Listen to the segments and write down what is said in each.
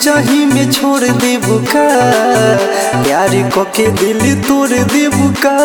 बिचाही में छोड़ देबू का, प्यार को के दिल तोड़ देबू का,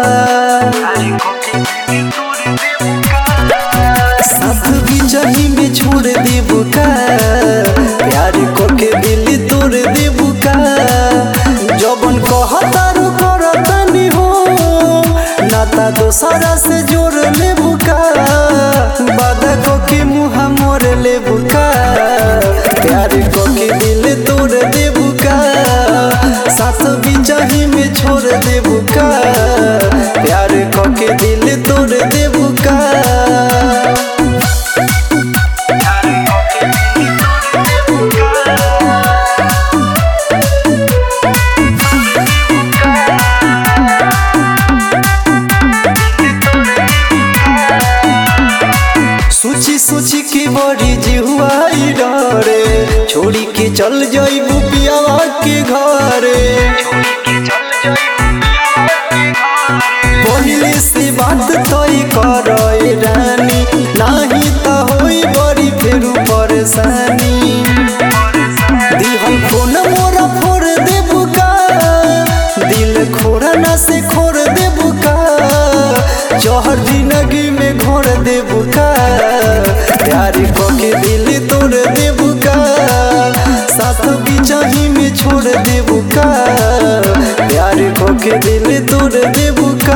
साथ बिचाही में छोड़ देबू का, प्यार को के दिल तोड़ देबू का। जबन कहतारू करतनी हो, नाता दोसरा से जोड़ लेबू का, वादा को के मुँह मोड़ लेबू का, प्यार को के दिल तोड़ देबू का, साथ बिचाही में छोड़ देबू का, प्यार को के दिल तोड़ देबू का। सोची सोची के बड़ी जिहुआई डरे, छोड़ी के चल जाइबू पियावा के घरे। पहले से बात तय करे रानी, नाही त होई बड़ी फेरू परेशानी। दिहल फोन मोरा फोड़ देबू का, दिल खोरा ना से खोर देबू का, जहर जिंदगी में घोर देबू का, प्यार को के दिल तोड़ देबू का, साथ बिचाही में छोड़ देबू का, प्यार को के दिल तोड़ देबू का।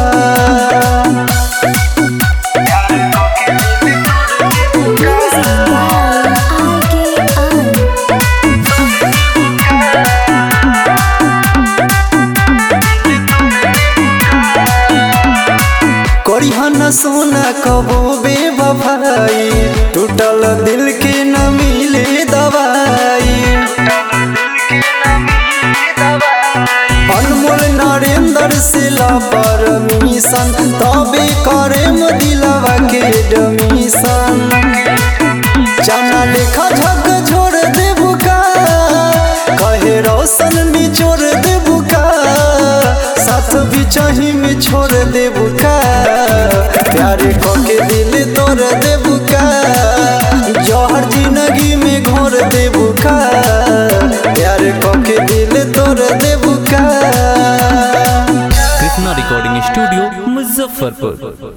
करिहन सोना कबो बेवफाई, टूटल दिल के न मिले दवाई। अनमोल नरेंद्र से ला परमिशन, तबे करे दिलवा के एडमिशन। जाना लेखा झक छोड़ देबू का, कहे रोशन निचोड़ देबू का, साथ बिचाही में छोड़ देबू का, प्यार को के दिल तोड़ देबू का, जहर जिंदगी में घोर देबू का, प्यार को के दिल तोड़ देबू का। Krishna recording studio Muzaffarpur.